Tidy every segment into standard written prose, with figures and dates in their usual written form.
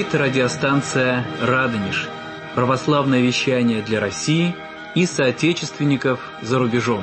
говорит радиостанция «Радонеж». Православное вещание для России и соотечественников за рубежом.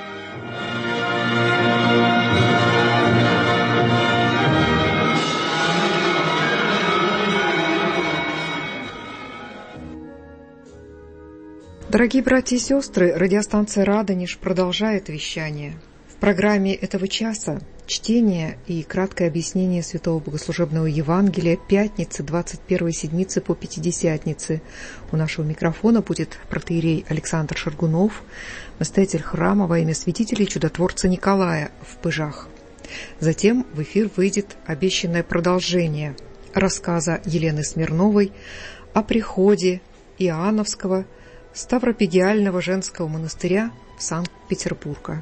Дорогие братья и сестры, радиостанция «Радонеж» продолжает вещание. В программе этого часа чтение и краткое объяснение Святого Богослужебного Евангелия пятницы 21 седмицы по Пятидесятнице. У нашего микрофона будет протоиерей Александр Шаргунов, настоятель храма во имя святителя и чудотворца Николая в Пыжах. Затем в эфир выйдет обещанное продолжение рассказа Елены Смирновой о приходе Иоанновского Ставропигиального женского монастыря в Санкт-Петербурга.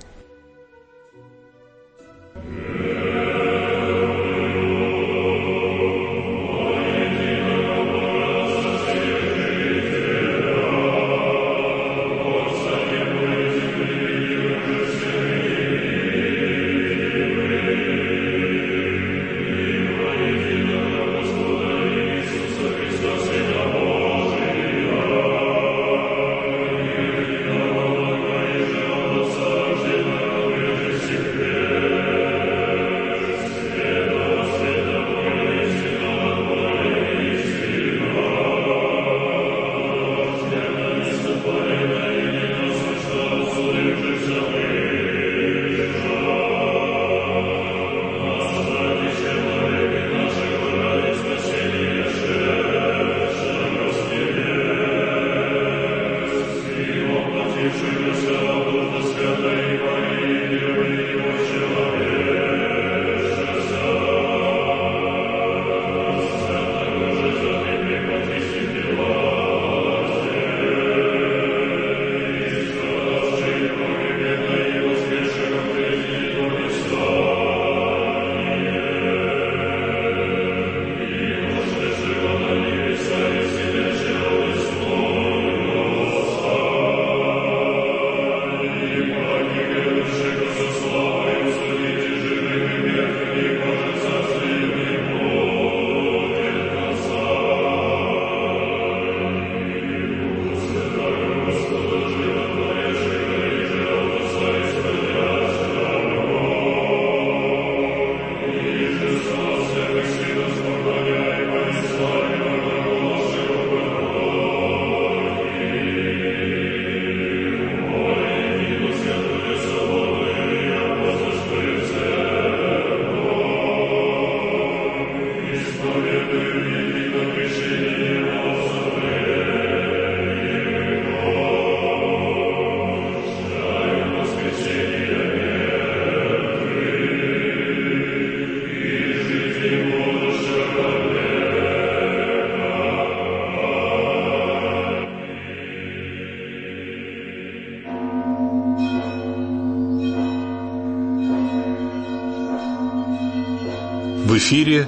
В эфире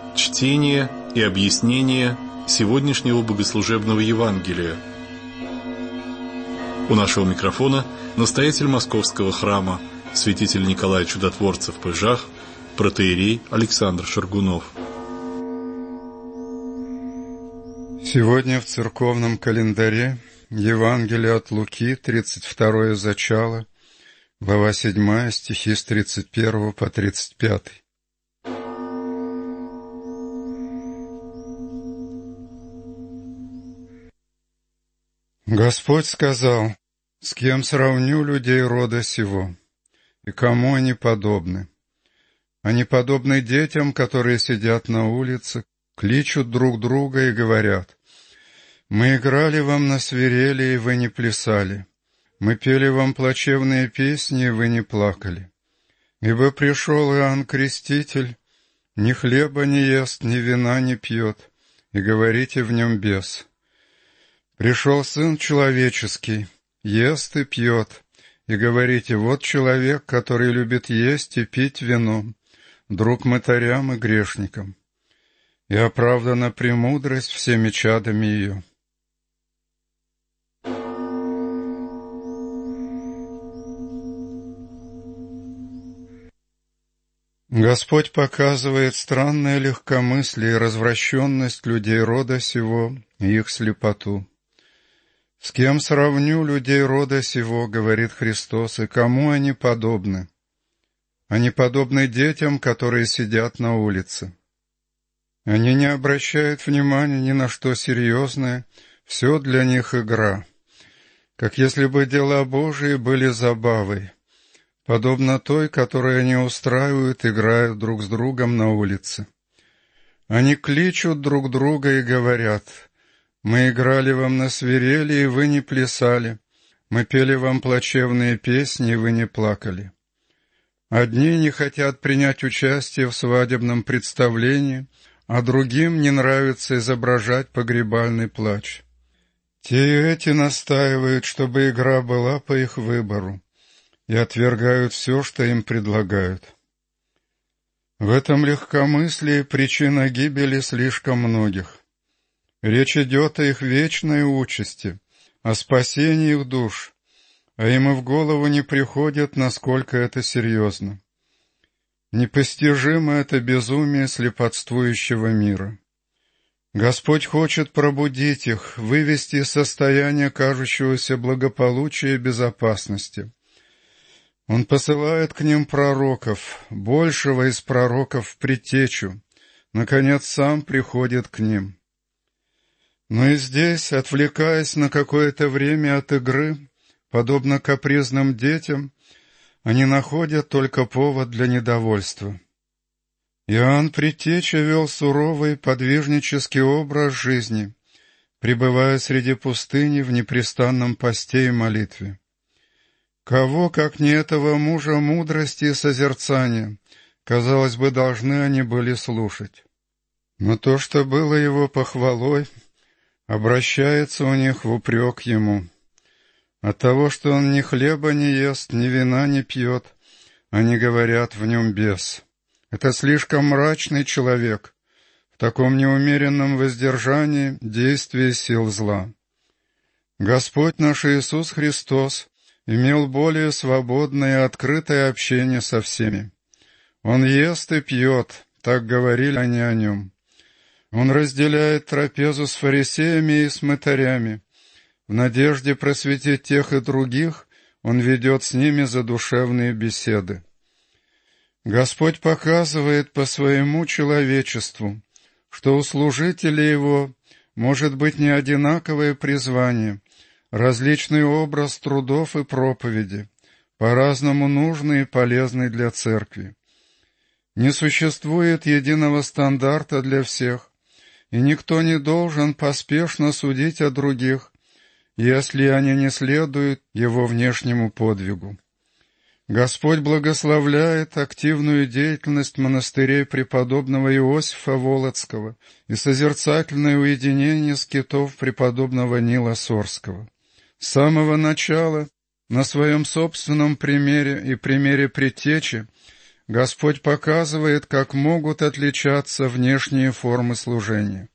чтение и объяснение сегодняшнего богослужебного Евангелия. У нашего микрофона настоятель Московского храма, святитель Николай Чудотворца в Пыжах, протоиерей Александр Шаргунов. Сегодня в церковном календаре Евангелие от Луки, 32 зачало, глава 7, стихи с 31 по 35. Господь сказал: «С кем сравню людей рода сего, и кому они подобны? Они подобны детям, которые сидят на улице, кличут друг друга и говорят: мы играли вам на свирели, и вы не плясали. Мы пели вам плачевные песни, и вы не плакали. Ибо пришел Иоанн Креститель, ни хлеба не ест, ни вина не пьет, и говорите в нем бес. Пришел Сын Человеческий, ест и пьет, и говорите: вот человек, который любит есть и пить вино, друг мытарям и грешникам. И оправдана премудрость всеми чадами ее». Господь показывает странное легкомыслие и развращенность людей рода сего и их слепоту. «С кем сравню людей рода сего, — говорит Христос, — и кому они подобны? Они подобны детям, которые сидят на улице. Они не обращают внимания ни на что серьезное, все для них игра, как если бы дела Божии были забавой, подобно той, которую они устраивают, играя друг с другом на улице. Они кличут друг друга и говорят: «Мы играли вам на свирели, и вы не плясали. Мы пели вам плачевные песни, и вы не плакали». Одни не хотят принять участие в свадебном представлении, а другим не нравится изображать погребальный плач. Те и эти настаивают, чтобы игра была по их выбору, и отвергают все, что им предлагают. В этом легкомыслии причина гибели слишком многих. Речь идет о их вечной участи, о спасении их душ, а им и в голову не приходит, насколько это серьезно. Непостижимо это безумие слепотствующего мира. Господь хочет пробудить их, вывести из состояния кажущегося благополучия и безопасности. Он посылает к ним пророков, большего из пророков в предтечу, наконец сам приходит к ним. Но и здесь, отвлекаясь на какое-то время от игры, подобно капризным детям, они находят только повод для недовольства. Иоанн Предтеча вел суровый подвижнический образ жизни, пребывая среди пустыни в непрестанном посте и молитве. Кого, как не этого мужа мудрости и созерцания, казалось бы, должны они были слушать? Но то, что было его похвалой, обращается у них в упрек ему. От того, что он ни хлеба не ест, ни вина не пьет, они говорят: в нем бес. Это слишком мрачный человек, в таком неумеренном воздержании действия сил зла. Господь наш Иисус Христос имел более свободное и открытое общение со всеми. Он ест и пьет, так говорили они о нем. Он разделяет трапезу с фарисеями и с мытарями. В надежде просветить тех и других, он ведет с ними задушевные беседы. Господь показывает по своему человечеству, что у служителей его может быть не одинаковое призвание, различный образ трудов и проповеди, по-разному нужный и полезный для церкви. Не существует единого стандарта для всех, и никто не должен поспешно судить о других, если они не следуют его внешнему подвигу. Господь благословляет активную деятельность монастырей преподобного Иосифа Волоцкого и созерцательное уединение скитов преподобного Нила Сорского. С самого начала, на своем собственном примере и примере предтечи, Господь показывает, как могут отличаться внешние формы служения.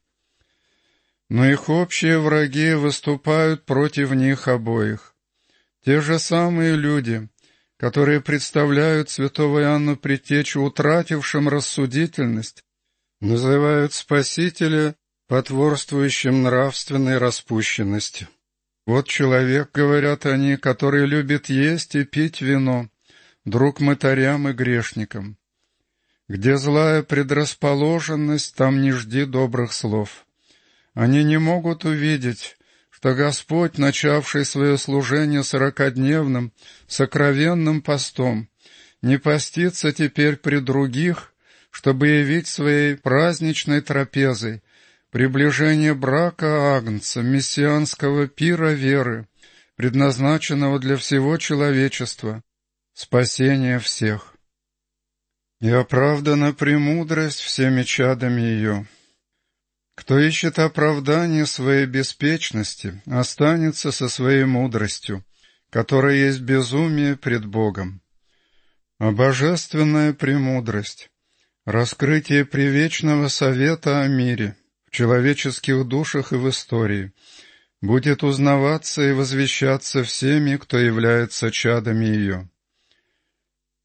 Но их общие враги выступают против них обоих. Те же самые люди, которые представляют святого Иоанна Предтечу утратившим рассудительность, называют Спасителя потворствующим нравственной распущенности. Вот человек, говорят они, который любит есть и пить вино, друг мытарям и грешникам. Где злая предрасположенность, там не жди добрых слов. Они не могут увидеть, что Господь, начавший свое служение 40-дневным, сокровенным постом, не постится теперь при других, чтобы явить своей праздничной трапезой приближение брака Агнца, мессианского пира веры, предназначенного для всего человечества, спасения всех. И оправдана премудрость всеми чадами ее. Кто ищет оправдания своей беспечности, останется со своей мудростью, которая есть безумие пред Богом. А божественная премудрость, раскрытие привечного совета о мире в человеческих душах и в истории, будет узнаваться и возвещаться всеми, кто является чадами ее.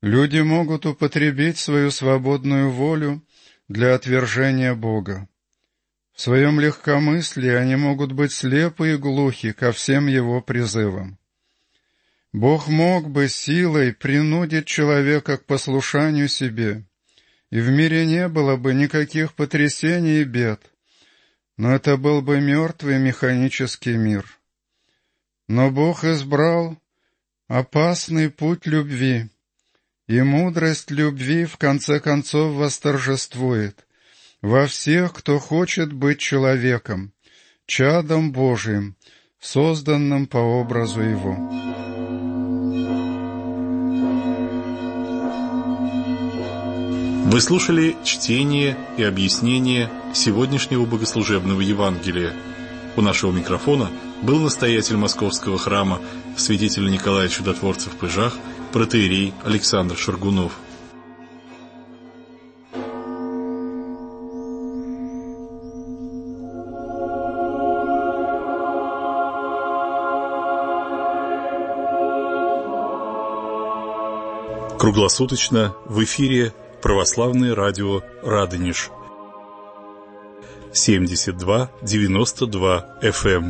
Люди могут употребить свою свободную волю для отвержения Бога. В своем легкомыслии они могут быть слепы и глухи ко всем Его призывам. Бог мог бы силой принудить человека к послушанию себе, и в мире не было бы никаких потрясений и бед, но это был бы мертвый механический мир. Но Бог избрал опасный путь любви, и мудрость любви в конце концов восторжествует во всех, кто хочет быть человеком, чадом Божиим, созданным по образу Его. Вы слушали чтение и объяснение сегодняшнего богослужебного Евангелия. У нашего микрофона был настоятель Московского храма святителя Николая Чудотворца в Пыжах, протоиерей Александр Шаргунов. Круглосуточно в эфире Православное радио Радонеж 72-92 FM.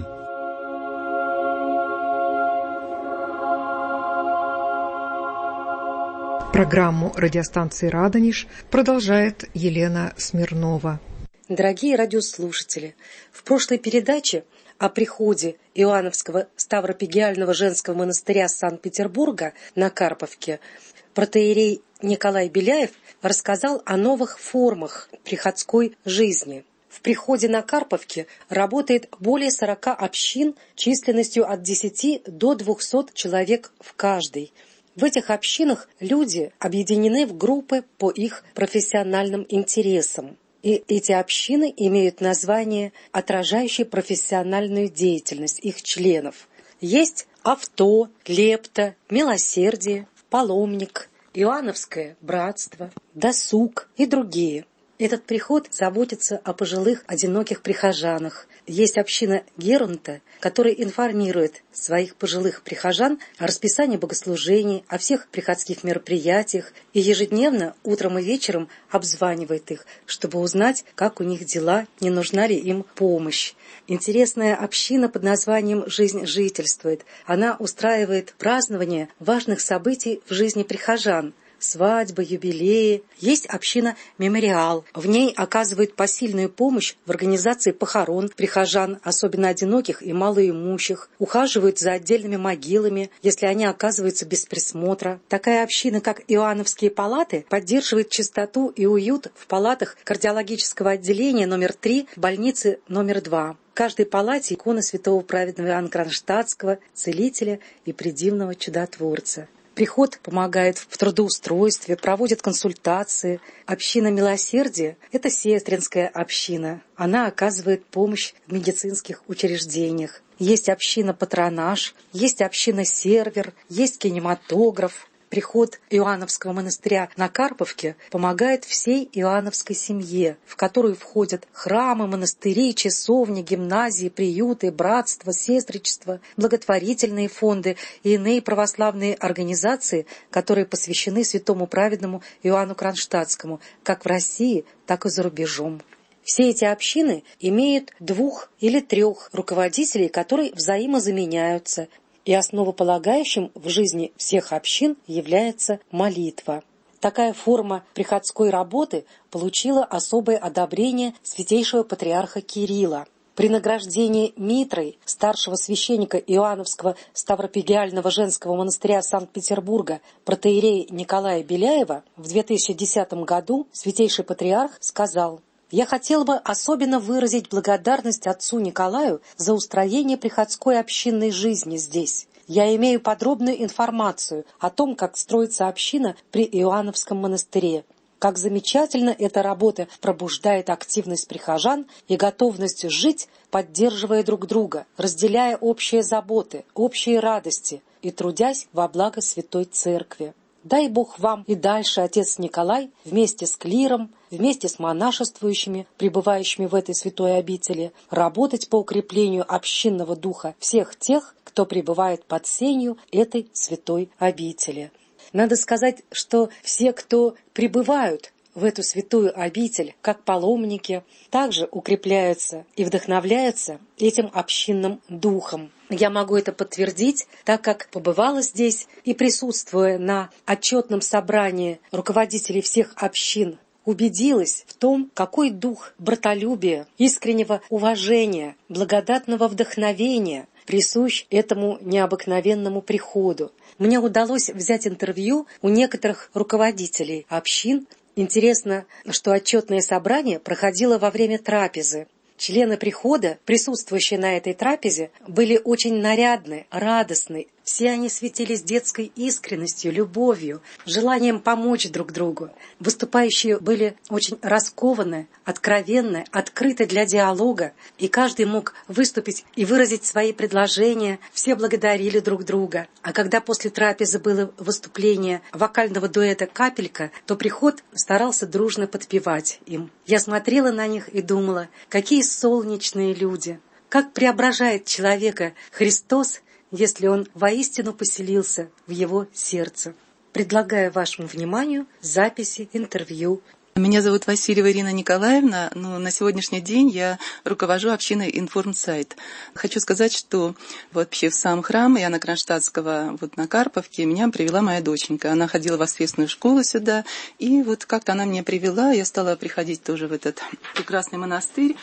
Программу радиостанции «Радонеж» продолжает Елена Смирнова. Дорогие радиослушатели, в прошлой передаче о приходе Иоанновского Ставропигиального женского монастыря Санкт-Петербурга на Карповке протоиерей Николай Беляев рассказал о новых формах приходской жизни. В приходе на Карповке работает более 40 общин численностью от 10 до 200 человек в каждой. В этих общинах люди объединены в группы по их профессиональным интересам. И эти общины имеют название, отражающее профессиональную деятельность их членов. Есть авто, лепта, милосердие, паломник, Иоанновское братство, досуг и другие. Этот приход заботится о пожилых одиноких прихожанах. Есть община Геронта, которая информирует своих пожилых прихожан о расписании богослужений, о всех приходских мероприятиях и ежедневно утром и вечером обзванивает их, чтобы узнать, как у них дела, не нужна ли им помощь. Интересная община под названием «Жизнь жительствует». Она устраивает празднование важных событий в жизни прихожан. Свадьбы, юбилеи. Есть община «Мемориал». В ней оказывают посильную помощь в организации похорон прихожан, особенно одиноких и малоимущих. Ухаживают за отдельными могилами, если они оказываются без присмотра. Такая община, как Иоанновские палаты, поддерживает чистоту и уют в палатах кардиологического отделения номер 3, больницы номер 2. В каждой палате икона святого праведного Иоанна Кронштадтского, целителя и предивного чудотворца. Приход помогает в трудоустройстве, проводит консультации. Община милосердия – это сестринская община. Она оказывает помощь в медицинских учреждениях. Есть община патронаж, есть община сервер, есть кинематограф. Приход Иоанновского монастыря на Карповке помогает всей иоанновской семье, в которую входят храмы, монастыри, часовни, гимназии, приюты, братства, сестричества, благотворительные фонды и иные православные организации, которые посвящены святому праведному Иоанну Кронштадтскому, как в России, так и за рубежом. Все эти общины имеют 2 или 3 руководителей, которые взаимозаменяются, и основополагающим в жизни всех общин является молитва. Такая форма приходской работы получила особое одобрение святейшего патриарха Кирилла. При награждении митрой старшего священника Иоанновского Ставропигиального женского монастыря Санкт-Петербурга протоиерея Николая Беляева в 2010 году святейший патриарх сказал: «Я хотел бы особенно выразить благодарность отцу Николаю за устроение приходской общинной жизни здесь. Я имею подробную информацию о том, как строится община при Иоанновском монастыре. Как замечательно эта работа пробуждает активность прихожан и готовность жить, поддерживая друг друга, разделяя общие заботы, общие радости и трудясь во благо Святой Церкви. Дай Бог вам и дальше, отец Николай, вместе с клиром, вместе с монашествующими, пребывающими в этой святой обители, работать по укреплению общинного духа всех тех, кто пребывает под сенью этой святой обители». Надо сказать, что все, кто прибывают в эту святую обитель, как паломники, также укрепляются и вдохновляются этим общинным духом. Я могу это подтвердить, так как побывала здесь и, присутствуя на отчетном собрании руководителей всех общин, убедилась в том, какой дух братолюбия, искреннего уважения, благодатного вдохновения присущ этому необыкновенному приходу. Мне удалось взять интервью у некоторых руководителей общин. Интересно, что отчетное собрание проходило во время трапезы. Члены прихода, присутствующие на этой трапезе, были очень нарядны, радостны. Все они светились детской искренностью, любовью, желанием помочь друг другу. Выступающие были очень раскованы, откровенны, открыты для диалога, и каждый мог выступить и выразить свои предложения. Все благодарили друг друга. А когда после трапезы было выступление вокального дуэта «Капелька», то приход старался дружно подпевать им. Я смотрела на них и думала, какие солнечные люди, как преображает человека Христос, если он воистину поселился в его сердце. Предлагаю вашему вниманию записи интервью. Меня зовут Васильева Ирина Николаевна, но на сегодняшний день я руковожу общиной Информсайт. Хочу сказать, что вообще в сам храм Иоанна Кронштадтского на Карповке меня привела моя доченька. Она ходила в воскресную школу сюда, и как-то она меня привела, я стала приходить тоже в этот прекрасный монастырь.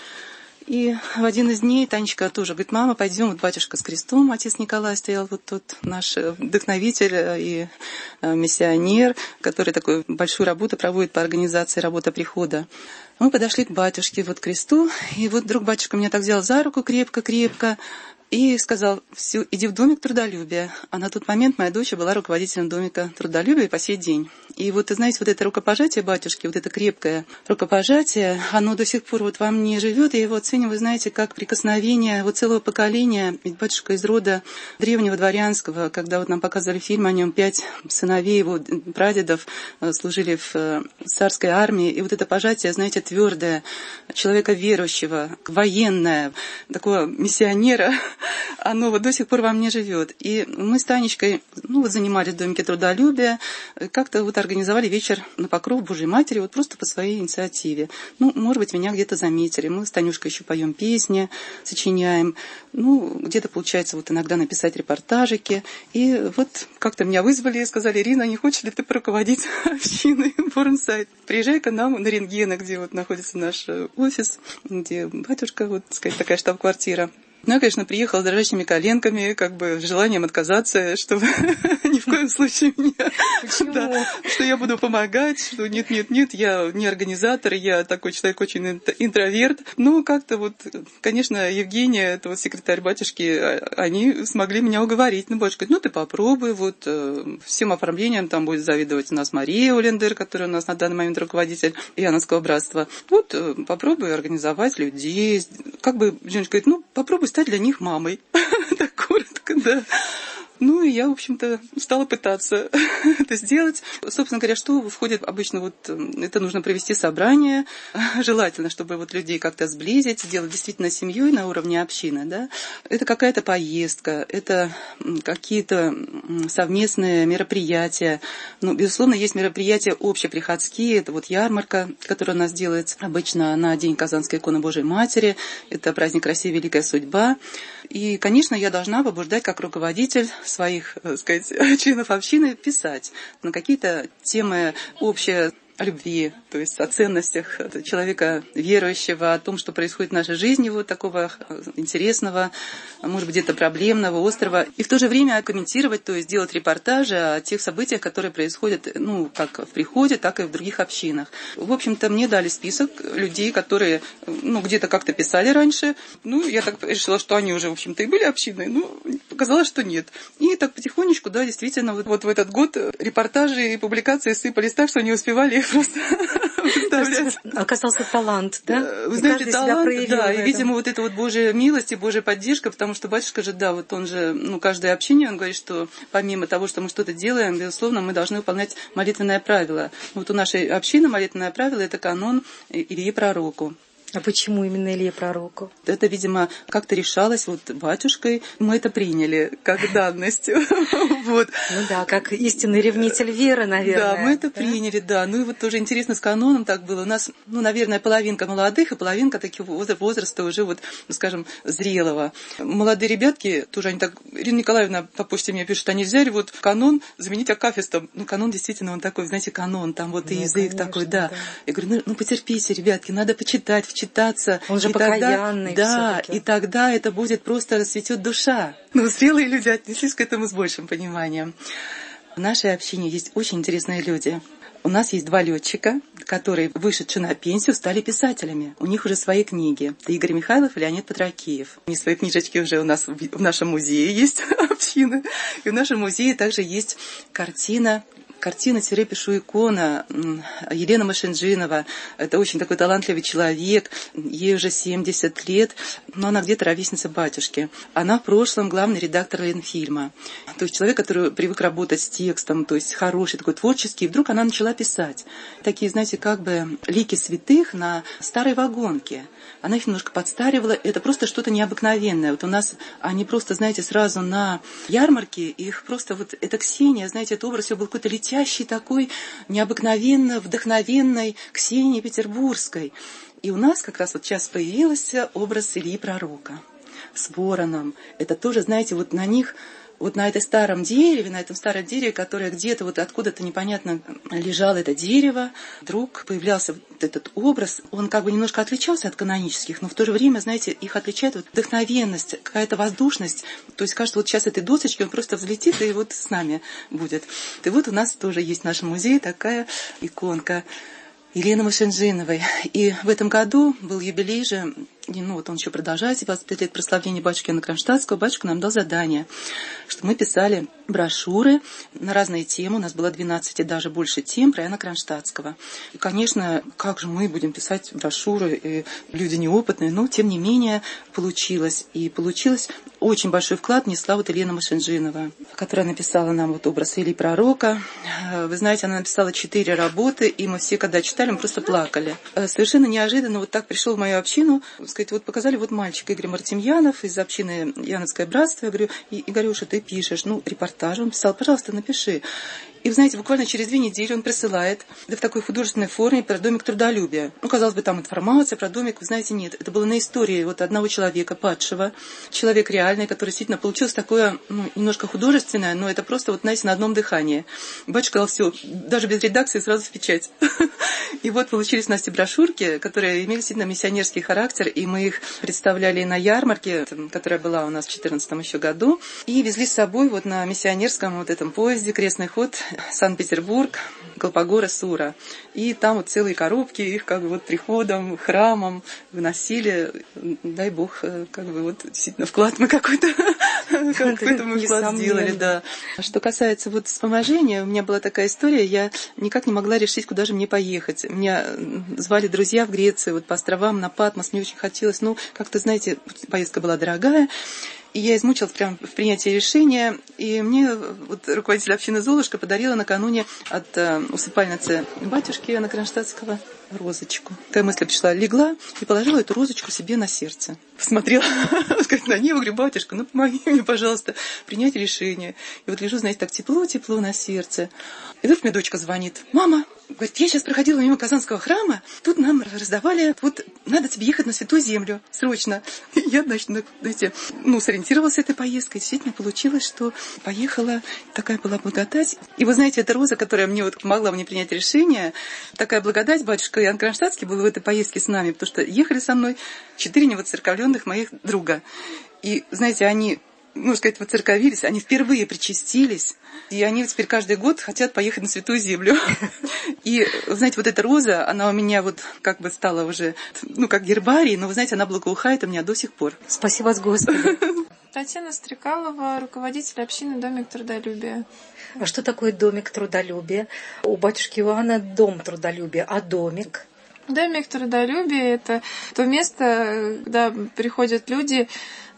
И в один из дней Танечка тоже говорит: мама, пойдем, батюшка с крестом, отец Николай стоял, тот наш вдохновитель и миссионер, который такую большую работу проводит по организации работы прихода. Мы подошли к батюшке, к кресту, и вдруг батюшка меня так взял за руку крепко-крепко и сказал: все, иди в домик трудолюбия. А на тот момент моя дочь была руководителем домика трудолюбия по сей день. И знаете, это рукопожатие батюшки, это крепкое рукопожатие, оно до сих пор во мне живет. Я его оцениваю, знаете, как прикосновение целого поколения. Ведь батюшка из рода древнего дворянского, когда нам показывали фильм о нем, 5 сыновей его прадедов служили в царской армии. И это пожатие, знаете, твердое, человека верующего, военное, такого миссионера, оно до сих пор во мне живет. И мы с Танечкой занимались в домике трудолюбия, как-то организовали вечер на покров Божьей Матери, просто по своей инициативе. Может быть, меня где-то заметили. Мы с Танюшкой еще поем песни, сочиняем. Где-то получается иногда написать репортажики. И как-то меня вызвали и сказали: Ирина, не хочешь ли ты поруководить общиной Информсайт? Приезжай к нам на Рентгена, где находится наш офис, где батюшка, такая штаб-квартира. Я, конечно, приехала с дрожащими коленками, с желанием отказаться, что ни в коем случае меня... Да, что я буду помогать, что нет, я не организатор, я такой человек очень интроверт. Но как-то конечно, Евгения, это секретарь батюшки, они смогли меня уговорить. Батюшка говорит: ты попробуй, всем оформлением там будет завидовать у нас Мария Олендер, которая у нас на данный момент руководитель Иоанновского братства. Попробуй организовать людей. Женечка говорит: попробуй стать для них мамой. Так коротко, да. И я, в общем-то, стала пытаться это сделать. Собственно говоря, что входит обычно, это нужно провести собрание. Желательно, чтобы людей как-то сблизить, сделать действительно семьей на уровне общины, да. Это какая-то поездка, это какие-то совместные мероприятия. Безусловно, есть мероприятия общеприходские. Это ярмарка, которая у нас делается обычно на День Казанской иконы Божией Матери. Это праздник России Великая Судьба. И, конечно, я должна побуждать как руководитель своих, членов общины писать на какие-то темы общие о любви, то есть о ценностях человека верующего, о том, что происходит в нашей жизни, такого интересного, может быть, где-то проблемного, острого, и в то же время комментировать, то есть делать репортажи о тех событиях, которые происходят, как в приходе, так и в других общинах. В общем-то, мне дали список людей, которые, где-то как-то писали раньше, я так решила, что они уже, в общем-то, и были общиной, показалось, что нет. И так потихонечку, да, действительно, в этот год репортажи и публикации сыпались так, что не успевали просто выставлять. Оказался талант, да? Вы знаете, талант, да, и, видимо, это Божья милость и Божья поддержка, потому что батюшка же, да, он же, каждой общине, он говорит, что помимо того, что мы что-то делаем, безусловно, мы должны выполнять молитвенное правило. У нашей общины молитвенное правило — это канон Ильи Пророку. А почему именно Илье Пророку? Это, видимо, как-то решалось вот батюшкой. Мы это приняли как данность. Вот. Ну да, как истинный ревнитель веры, наверное. Да, мы это приняли, да. Ну и вот тоже интересно, с каноном так было. У нас, ну, наверное, половинка молодых и половинка такого возраста уже вот, ну, скажем, зрелого. Молодые ребятки, тоже они так, Ирина Николаевна по почте мне пишет, они взяли вот канон заменить акафистом. Ну, канон действительно, он такой, знаете, канон, там вот и язык конечно, такой, да. Я говорю, ну потерпите, ребятки, надо почитать, вчитаться. Он же покаянный. Да, и тогда это будет просто расцветет душа. Но зрелые люди отнеслись к этому с большим пониманием. В нашей общине есть очень интересные люди. У нас есть 2 летчика, которые, вышедшие на пенсию, стали писателями. У них уже свои книги. Это Игорь Михайлов и Леонид Патракиев. У них свои книжечки уже у нас в нашем музее есть, община. И в нашем музее также есть картина «Пишу икона» Елена Машинджинова. Это очень такой талантливый человек. Ей уже 70 лет, но она где-то ровесница батюшки. Она в прошлом главный редактор Ленфильма. То есть человек, который привык работать с текстом, то есть хороший, такой творческий. И вдруг она начала писать. Такие, знаете, как бы лики святых на старой вагонке. Она их немножко подстаривала. Это просто что-то необыкновенное. Вот у нас они просто, знаете, сразу на ярмарке, их просто вот эта Ксения, знаете, этот образ все был какой-то летящий такой, необыкновенно вдохновенной Ксении Петербургской. И у нас как раз вот сейчас появился образ Ильи Пророка с вороном. Это тоже, знаете, вот на них... Вот на этом старом дереве, которое где-то вот откуда-то непонятно лежало это дерево, вдруг появлялся вот этот образ. Он как бы немножко отличался от канонических, но в то же время, знаете, их отличает вот вдохновенность, какая-то воздушность. То есть кажется, вот сейчас этой досочки он просто взлетит и вот с нами будет. И вот у нас тоже есть в нашем музее такая иконка Елены Машинджиновой. И в этом году был юбилей же, ну вот он еще продолжается, 25 лет прославления батюшки Иоанна Кронштадтского. Батюшка нам дал задание, что мы писали брошюры на разные темы. У нас было 12 и даже больше тем про Иоанна Кронштадтского. И, конечно, как же мы будем писать брошюры, и люди неопытные, но тем не менее получилось. И получилось очень большой вклад внесла вот Елена Машинджинова, которая написала нам вот образ Ильи Пророка. Вы знаете, она написала 4 работы, и мы все, когда читали, мы просто плакали. Совершенно неожиданно вот так пришел в мою общину, сказать, вот показали вот мальчик Игорь Мартемьянов из общины Яновское братство. Я говорю, Игорюша, ты пишешь, ну, репортаж. Он писал, пожалуйста, напиши. И, вы знаете, буквально через 2 недели он присылает в такой художественной форме про домик трудолюбия. Ну, казалось бы, там информация про домик, вы знаете, нет. Это было на истории вот одного человека, падшего. Человек реальный, который действительно получилось такое, ну, немножко художественное, но это просто, вот, знаете, на одном дыхании. Батюшка сказал, все, даже без редакции сразу в печать. И вот получились у нас эти брошюрки, которые имели действительно миссионерский характер, и мы их представляли на ярмарке, которая была у нас в 2014 еще году, и везли с собой вот на миссионерском вот этом поезде «Крестный ход» Санкт-Петербург, Колпогора, Сура. И там вот целые коробки, их как бы вот приходом, храмом выносили. Дай Бог, как бы вот действительно вклад мы какой-то мы вклад сделали, да. Что касается вот вспоможения, у меня была такая история, я никак не могла решить, куда же мне поехать. Меня звали друзья в Греции, вот по островам, на Патмос, мне очень хотелось, ну, как-то, знаете, поездка была дорогая. И я измучилась прямо в принятии решения. И мне вот руководитель общины «Золушка» подарила накануне от усыпальницы батюшки Иоанна Кронштадтского розочку. Такая мысль пришла, легла и положила эту розочку себе на сердце. Посмотрела на нее, говорю, батюшка, ну помоги мне, пожалуйста, принять решение. И вот лежу, знаете, так тепло-тепло на сердце. И тут мне дочка звонит. Мама, говорит, я сейчас проходила мимо Казанского храма, тут нам раздавали, вот надо тебе ехать на Святую Землю, срочно. Я, значит, знаете, сориентировалась с этой поездкой. Действительно получилось, что поехала, такая была благодать. И вы знаете, эта роза, которая мне вот помогла мне принять решение, такая благодать, батюшка Иоанн Кронштадтский был в этой поездке с нами, потому что ехали со мной 4 невоцерковленных моих друга. И, знаете, они, можно сказать, воцерковились, они впервые причастились, и они теперь каждый год хотят поехать на Святую Землю. И, знаете, вот эта роза, она у меня вот как бы стала уже, как гербарий, но, вы знаете, она благоухает у меня до сих пор. Спасибо вас, Господи. Татьяна Стрекалова, руководитель общины «Домик трудолюбия». А что такое домик трудолюбия? У батюшки Иоанна дом трудолюбия, а домик? Домик трудолюбия – это то место, куда приходят люди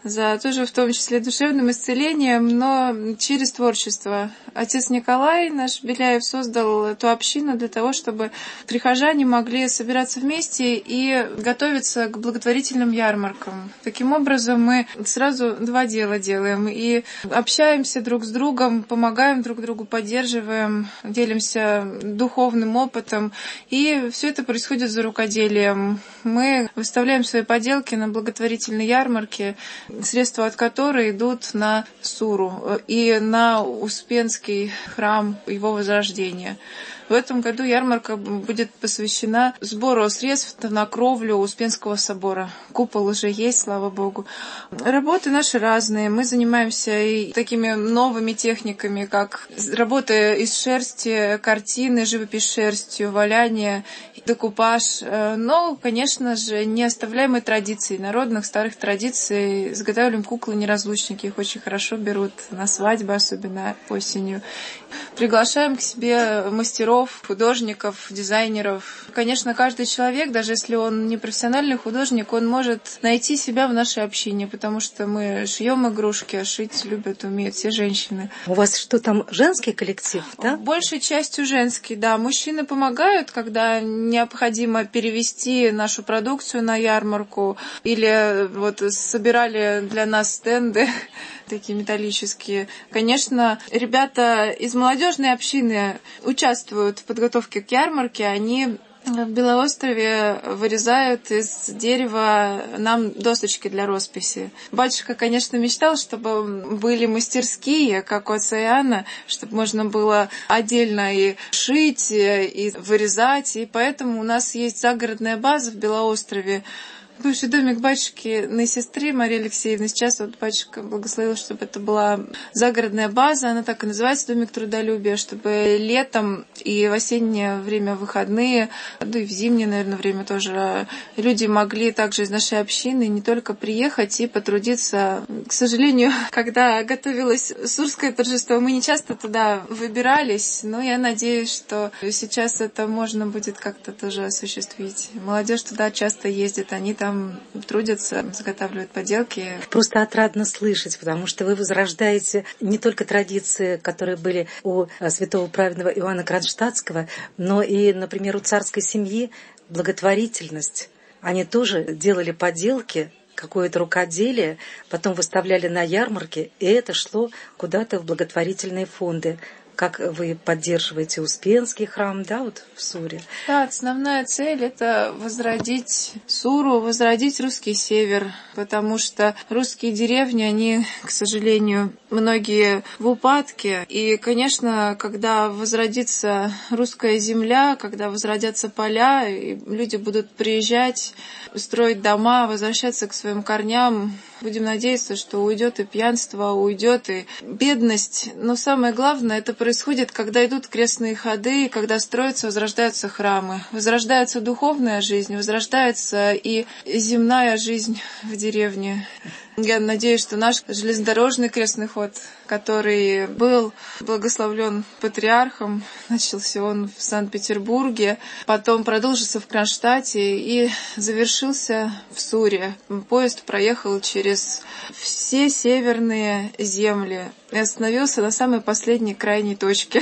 за тоже в том числе душевным исцелением, но через творчество. Отец Николай, наш Беляев, создал эту общину для того, чтобы прихожане могли собираться вместе и готовиться к благотворительным ярмаркам. Таким образом, мы сразу два дела делаем. И общаемся друг с другом, помогаем друг другу, поддерживаем, делимся духовным опытом. И все это происходит за рукоделием. Мы выставляем свои поделки на благотворительной ярмарке, средства от которой идут на Суру и на Успенский храм его возрождения. В этом году ярмарка будет посвящена сбору средств на кровлю Успенского собора. Купол уже есть, слава Богу. Работы наши разные. Мы занимаемся и такими новыми техниками, как работа из шерсти, картины, живопись шерстью, валяние, декупаж. Но, конечно же, не оставляем и традиций, народных старых традиций. Изготавливаем куклы-неразлучники. Их очень хорошо берут на свадьбы, особенно осенью. Приглашаем к себе мастеров, художников, дизайнеров. Конечно, каждый человек, даже если он не профессиональный художник, он может найти себя в нашей общине, потому что мы шьем игрушки, а шить любят, умеют все женщины. У вас что там, женский коллектив, да? Большей частью женский, да. Мужчины помогают, когда необходимо перевести нашу продукцию на ярмарку, или вот собирали для нас стенды такие металлические. Конечно, ребята из молодежной общины участвуют в подготовке к ярмарке. Они в Белоострове вырезают из дерева нам досочки для росписи. Батюшка, конечно, мечтал, чтобы были мастерские, как у отца Иоанна, чтобы можно было отдельно и шить, и вырезать. И поэтому у нас есть загородная база в Белоострове. Бывший домик батюшкиной сестры Марии Алексеевны. Сейчас вот батюшка благословил, чтобы это была загородная база. Она так и называется, домик трудолюбия, чтобы летом и в осеннее время выходные, да и в зимнее, наверное, время тоже люди могли также из нашей общины не только приехать и потрудиться. К сожалению, когда готовилось Сурское торжество, мы не часто туда выбирались, но я надеюсь, что сейчас это можно будет как-то тоже осуществить. Молодежь туда часто ездит, они там трудятся, заготавливают поделки. Просто отрадно слышать, потому что вы возрождаете не только традиции, которые были у святого праведного Иоанна Кронштадтского, но и, например, у царской семьи благотворительность. Они тоже делали поделки, какое-то рукоделие, потом выставляли на ярмарке, и это шло куда-то в благотворительные фонды. Как вы поддерживаете Успенский храм, да, вот в Суре? Да, основная цель — это возродить Суру, возродить русский север, потому что русские деревни, они, к сожалению, многие в упадке. И, конечно, когда возродится русская земля, когда возродятся поля, и люди будут приезжать, строить дома, возвращаться к своим корням, будем надеяться, что уйдет и пьянство, уйдет и бедность. Но самое главное, это происходит, когда идут крестные ходы, когда строятся, возрождаются храмы, возрождается духовная жизнь, возрождается и земная жизнь в деревне. Я надеюсь, что наш железнодорожный крестный ход, который был благословлен патриархом, начался он в Санкт-Петербурге, потом продолжился в Кронштадте и завершился в Суре. Поезд проехал через все северные земли и остановился на самой последней крайней точке,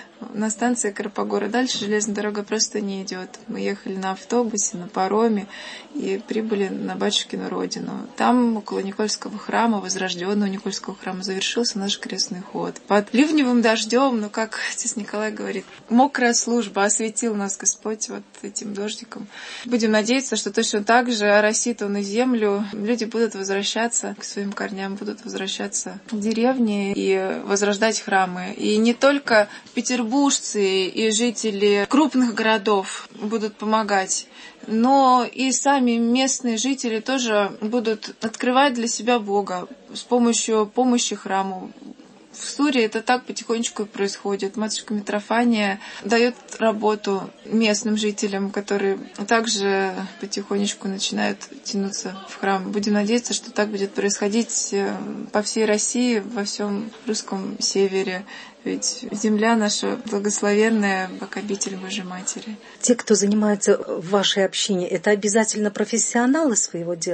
на станции Карпогора. Дальше железная дорога просто не идет. Мы ехали на автобусе, на пароме и прибыли на батюшкину родину. Там, около Никольского храма, возрожденного Никольского храма, завершился наш крестный ход. Под ливневым дождем, ну, как отец Николай говорит, мокрая служба, осветил нас Господь вот этим дождиком. Будем надеяться, что точно так же оросит Он и землю. Люди будут возвращаться к своим корням, будут возвращаться в деревни и возрождать храмы. И не только петербуржцы и жители крупных городов будут помогать, но и сами местные жители тоже будут открывать для себя Бога с помощью помощи храму. В Суре это так потихонечку и происходит. Матушка Митрофания дает работу местным жителям, которые также потихонечку начинают тянуться в храм. Будем надеяться, что так будет происходить по всей России, во всем русском севере. Ведь земля наша благословенная, как обитель Божьей Матери. Те, кто занимается в вашей общине, это обязательно профессионалы своего дела?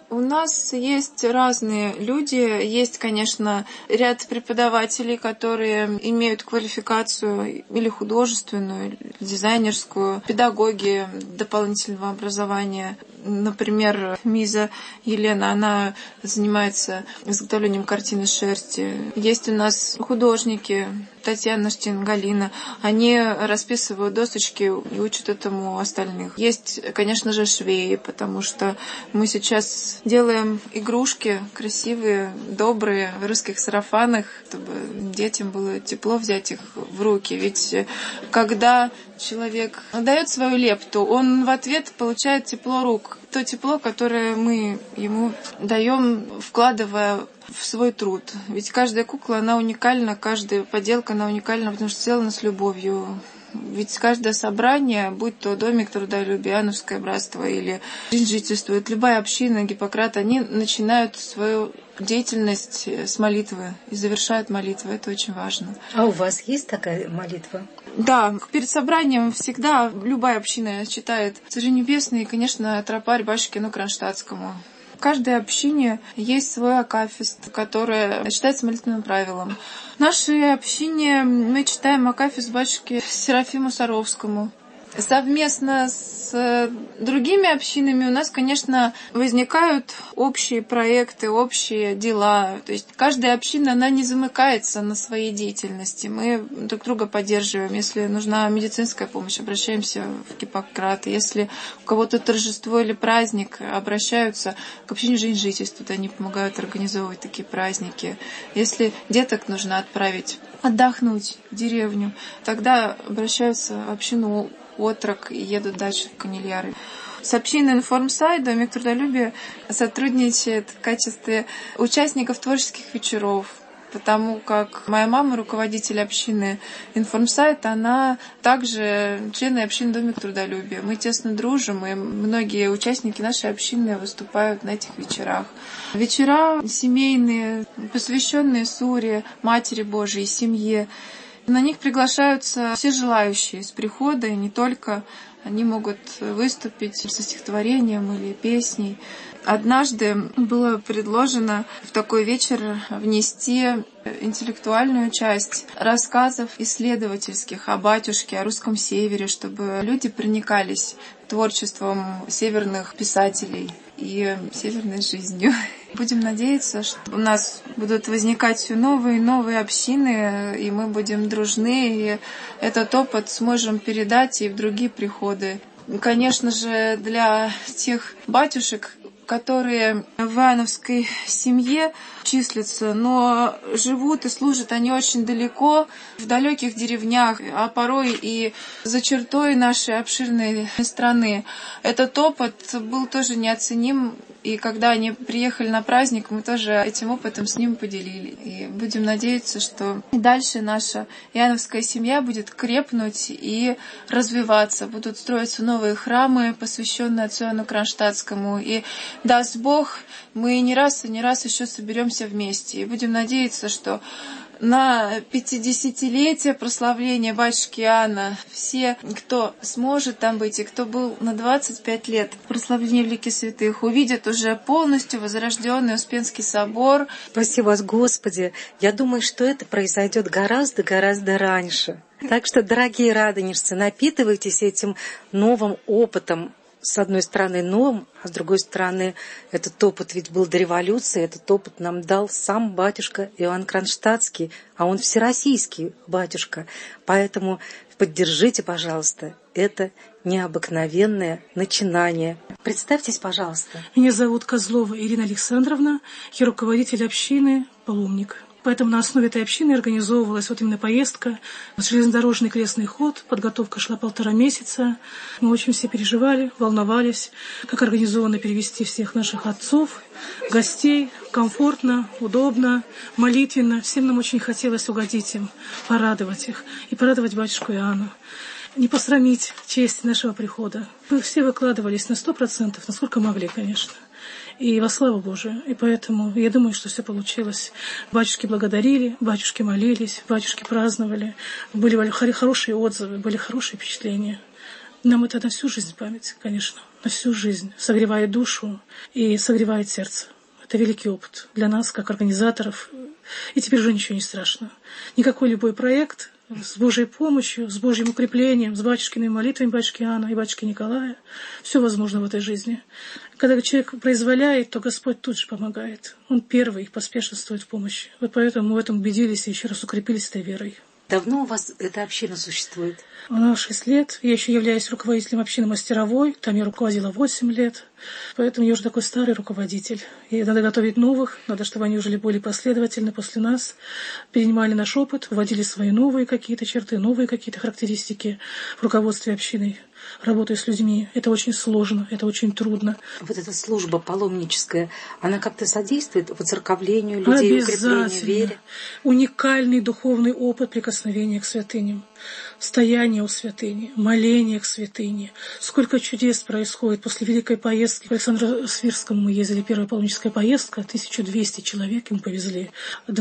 У нас есть разные люди. Есть, конечно, ряд преподавателей, которые имеют квалификацию или художественную, или дизайнерскую, педагоги дополнительного образования. Например, Миза Елена, она занимается изготовлением картин из шерсти. Есть у нас художники, Татьяна Штин, Галина. Они расписывают досочки и учат этому остальных. Есть, конечно же, швеи, потому что мы сейчас делаем игрушки красивые, добрые, в русских сарафанах, чтобы детям было тепло взять их в руки. Ведь когда человек дает свою лепту, он в ответ получает тепло рук. То тепло, которое мы ему даем, вкладывая в свой труд. Ведь каждая кукла, она уникальна, каждая поделка, она уникальна, потому что сделана с любовью. Ведь каждое собрание, будь то домик трудолюбия, Иоанновское братство или жизнь жительствует, любая община, Гиппократ, они начинают свою деятельность с молитвы и завершают молитву. Это очень важно. А у вас есть такая молитва? Да, перед собранием всегда любая община читает Цари Небесные и, конечно, тропарь батюшкину Кронштадтскому. В каждой общине есть свой акафист, который считается молитвенным правилом. В нашей общине мы читаем акафист батюшке Серафиму Саровскому. Совместно с другими общинами у нас, конечно, возникают общие проекты, общие дела. То есть каждая община, она не замыкается на своей деятельности. Мы друг друга поддерживаем. Если нужна медицинская помощь, обращаемся в Гиппократ. Если у кого-то торжество или праздник, обращаются к общине жизнь жительства. Они помогают организовывать такие праздники. Если деток нужно отправить отдохнуть в деревню, тогда обращаются в общину Отрок и едут дальше в Канильяры. С общиной Информсайт Домик трудолюбия сотрудничает в качестве участников творческих вечеров, потому как моя мама, руководитель общины Информсайт, она также член общины Домик трудолюбия. Мы тесно дружим, и многие участники нашей общины выступают на этих вечерах. Вечера семейные, посвященные Суре, Матери Божией, семье. На них приглашаются все желающие из прихода, и не только. Они могут выступить со стихотворением или песней. Однажды было предложено в такой вечер внести интеллектуальную часть рассказов исследовательских о батюшке, о русском севере, чтобы люди проникались творчеством северных писателей и северной жизнью. Будем надеяться, что у нас будут возникать все новые и новые общины, и мы будем дружны, и этот опыт сможем передать и в другие приходы. Конечно же, для тех батюшек, которые в Иоанновской семье числятся, но живут и служат они очень далеко, в далеких деревнях, а порой и за чертой нашей обширной страны. Этот опыт был тоже неоценим, и когда они приехали на праздник, мы тоже этим опытом с ним поделили. И будем надеяться, что и дальше наша Иоанновская семья будет крепнуть и развиваться, будут строиться новые храмы, посвященные отцу Иоанну Кронштадтскому, и даст Бог, мы не раз и не раз еще соберемся вместе. И будем надеяться, что на 50-летие прославления батюшки Иоанна все, кто сможет там быть, и кто был на 25 лет прославления великих святых, увидят уже полностью возрожденный Успенский собор. Спасибо вас, Господи. Я думаю, что это произойдет гораздо раньше. Так что, дорогие радонежцы, напитывайтесь этим новым опытом. С одной стороны новым, а с другой стороны этот опыт ведь был до революции, этот опыт нам дал сам батюшка Иоанн Кронштадтский, а он всероссийский батюшка. Поэтому поддержите, пожалуйста, это необыкновенное начинание. Представьтесь, пожалуйста. Меня зовут Козлова Ирина Александровна, я руководитель общины «Паломник». Поэтому на основе этой общины организовывалась вот именно поездка, железнодорожный крестный ход, подготовка шла 1,5 месяца. Мы очень все переживали, волновались, как организованно перевести всех наших отцов, гостей, комфортно, удобно, молитвенно. Всем нам очень хотелось угодить им, порадовать их и порадовать батюшку Иоанна. Не посрамить честь нашего прихода. Мы все выкладывались на 100%, насколько могли, конечно. И во славу Божию. И поэтому я думаю, что все получилось. Батюшки благодарили, батюшки молились, батюшки праздновали. Были хорошие отзывы, были хорошие впечатления. Нам это на всю жизнь память, конечно, на всю жизнь. Согревает душу и согревает сердце. Это великий опыт для нас, как организаторов. И теперь уже ничего не страшно. Никакой любой проект с Божьей помощью, с Божьим укреплением, с батюшкиными молитвами батюшки Иоанна и батюшки Николая. Все возможно в этой жизни. Когда человек произволяет, то Господь тут же помогает. Он первый поспешествует в помощи. Вот поэтому мы в этом убедились и еще раз укрепились этой верой. Давно у вас эта община существует? Она 6 лет. Я еще являюсь руководителем общины мастеровой. Там я руководила 8 лет. Поэтому я уже такой старый руководитель. И надо готовить новых. Надо, чтобы они уже более последовательны после нас. Перенимали наш опыт, вводили свои новые какие-то черты, новые какие-то характеристики в руководстве общиной. Работая с людьми. Это очень сложно, это очень трудно. Вот эта служба паломническая, она как-то содействует воцерковлению людей, укреплению веры? Уникальный духовный опыт прикосновения к святыням. Стояние у святыни, моление к святыне. Сколько чудес происходит после великой поездки. К Александру Свирскому мы ездили, первая паломническая поездка, 1200 человек им повезли,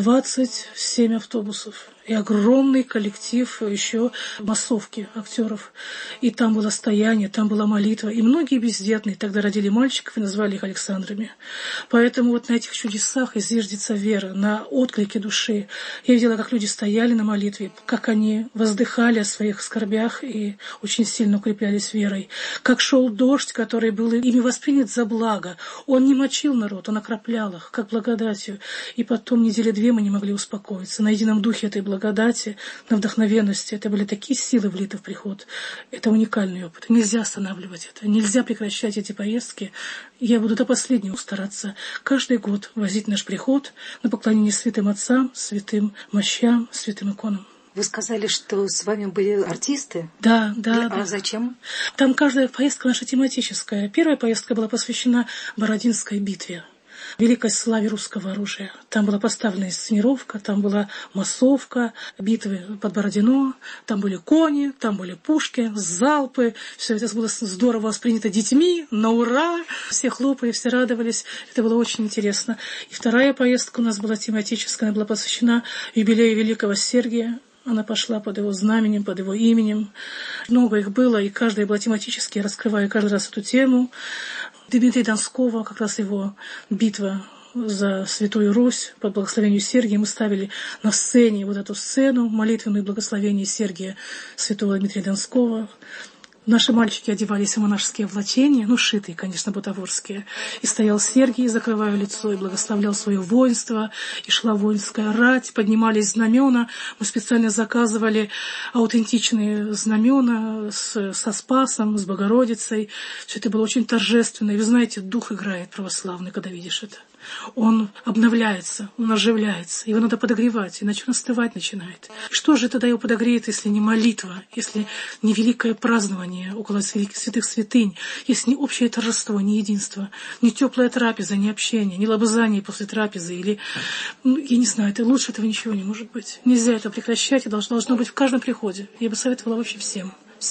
27 автобусов. И огромный коллектив еще массовки актеров. И там было стояние, там была молитва. И многие бездетные тогда родили мальчиков и назвали их Александрами. Поэтому вот на этих чудесах и зиждется вера, на отклике души. Я видела, как люди стояли на молитве, как они воздыхали о своих скорбях и очень сильно укреплялись верой. Как шел дождь, который был ими воспринят за благо. Он не мочил народ, он окроплял их, как благодатью. И потом недели 2 мы не могли успокоиться. На едином духе этой благодати, на вдохновенности. Это были такие силы влиты в приход. Это уникальный опыт. Нельзя останавливать это. Нельзя прекращать эти поездки. Я буду до последнего стараться каждый год возить наш приход на поклонение святым отцам, святым мощам, святым иконам. Вы сказали, что с вами были артисты? Да. А зачем? Там каждая поездка наша тематическая. Первая поездка была посвящена Бородинской битве, великой славе русского оружия. Там была поставлена инсценировка, там была массовка, битвы под Бородино, там были кони, там были пушки, залпы. Все это было здорово воспринято детьми, на ура! Все хлопали, все радовались. Это было очень интересно. И вторая поездка у нас была тематическая, она была посвящена юбилею великого Сергия. Она пошла под его знаменем, под его именем. Много их было, и каждая была тематически. Я раскрываю каждый раз эту тему. Дмитрия Донского, как раз его битва за Святую Русь под благословением Сергия. Мы ставили на сцене вот эту сцену, молитвенное благословение Сергия, святого Дмитрия Донского. Наши мальчики одевались в монашеские облачения, шитые, конечно, бутафорские. И стоял Сергий, закрывая лицо, и благословлял свое воинство. И шла воинская рать, поднимались знамена. Мы специально заказывали аутентичные знамена со Спасом, с Богородицей. Все это было очень торжественно. И вы знаете, дух играет православный, когда видишь это. Он обновляется, он оживляется. Его надо подогревать, иначе он остывать начинает. Что же тогда его подогреет, если не молитва, если не великое празднование около святых святынь, если не общее торжество, не единство, не теплая трапеза, не общение, не лобызание после трапезы, или, я не знаю, это лучше этого ничего не может быть. Нельзя это прекращать, и должно быть в каждом приходе. Я бы советовала вообще всем.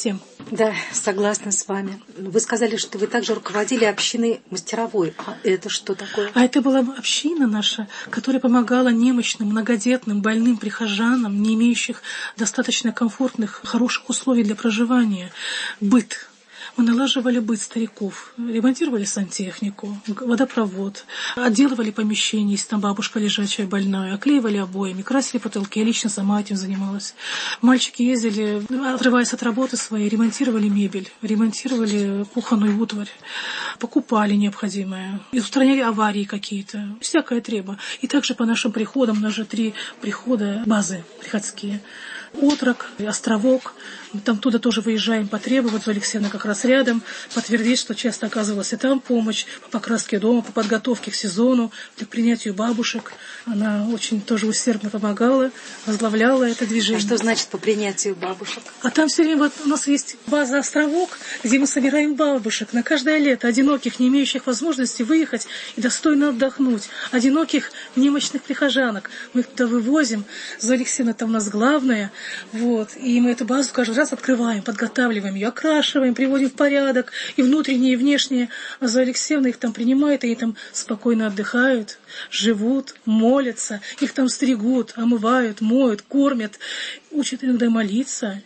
Да, согласна с вами. Вы сказали, что вы также руководили общиной мастеровой. А это что такое? А это была община наша, которая помогала немощным, многодетным, больным прихожанам, не имеющих достаточно комфортных, хороших условий для проживания. Быт. Мы налаживали быт стариков, ремонтировали сантехнику, водопровод, отделывали помещения, если там бабушка лежачая больная, оклеивали обоями, красили потолки. Я лично сама этим занималась. Мальчики ездили, отрываясь от работы своей, ремонтировали мебель, ремонтировали кухонную утварь, покупали необходимое, и устраняли аварии какие-то, всякое треба. И также по нашим приходам, у нас же 3 прихода, базы приходские. Отрок, Островок. Там туда тоже выезжаем по требу. Вот Алексеевна как раз рядом. Подтвердить, что часто оказывалась и там помощь по покраске дома, по подготовке к сезону, к принятию бабушек. Она очень тоже усердно помогала, возглавляла это движение. А что значит по принятию бабушек? А там все время у нас есть база Островок, где мы собираем бабушек на каждое лето, одиноких, не имеющих возможности выехать и достойно отдохнуть. Одиноких, немощных прихожанок. Мы их туда вывозим. Зоя Алексеевна там у нас главная. И мы эту базу каждый раз открываем, подготавливаем ее, окрашиваем, приводим в порядок, и внутреннее, и внешнее. А Зоя Алексеевна их там принимает, и они там спокойно отдыхают, живут, молятся, их там стригут, омывают, моют, кормят, учат иногда молиться.